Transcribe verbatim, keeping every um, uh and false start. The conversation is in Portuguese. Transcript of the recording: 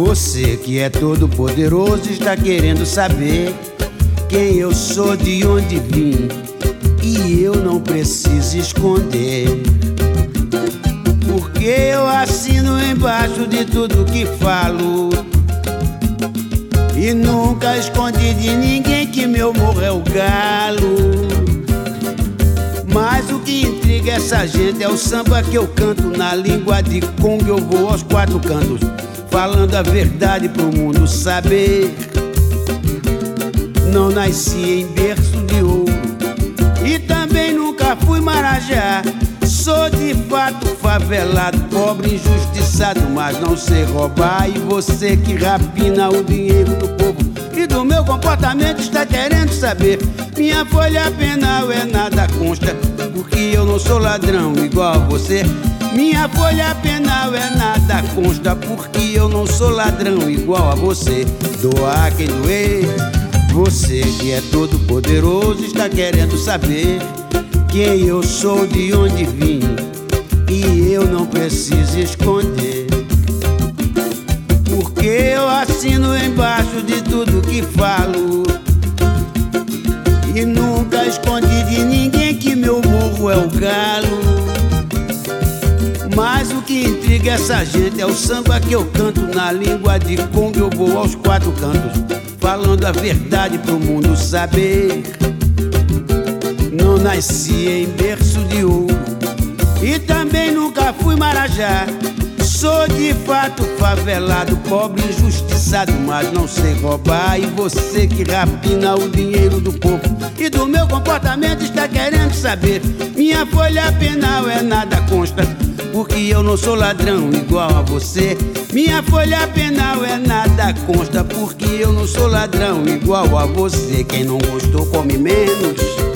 Você que é todo poderoso está querendo saber quem eu sou, de onde vim, e eu não preciso esconder, porque eu assino embaixo de tudo que falo, e nunca escondi de ninguém que meu morro é o galo. Mas o que intriga essa gente é o samba que eu canto. Na língua de Congo eu vou aos quatro cantos, falando a verdade pro mundo saber. Não nasci em berço de ouro e também nunca fui marajá. Sou de fato favelado, pobre, injustiçado, mas não sei roubar. E você que rapina o dinheiro do povo e do meu comportamento está querendo saber. Minha folha penal é nada consta, porque eu não sou ladrão igual a você. Minha folha penal é nada consta, porque eu não sou ladrão igual a você. Doar quem doer. Você que é todo poderoso está querendo saber quem eu sou, de onde vim, e eu não preciso esconder, porque eu assino embaixo de tudo que falo, e nunca escondi de ninguém que meu morro é o galo. Mas o que intriga essa gente é o samba que eu canto. Na língua de Congo eu vou aos quatro cantos, falando a verdade pro mundo saber. Não nasci em berço de ouro e também nunca fui marajá. Sou de fato favelado, pobre, injustiçado, mas não sei roubar. E você que rapina o dinheiro do povo e do meu comportamento está querendo saber. Minha folha penal é nada consta, porque eu não sou ladrão igual a você. Minha folha penal é nada consta, porque eu não sou ladrão igual a você. Quem não gostou come menos.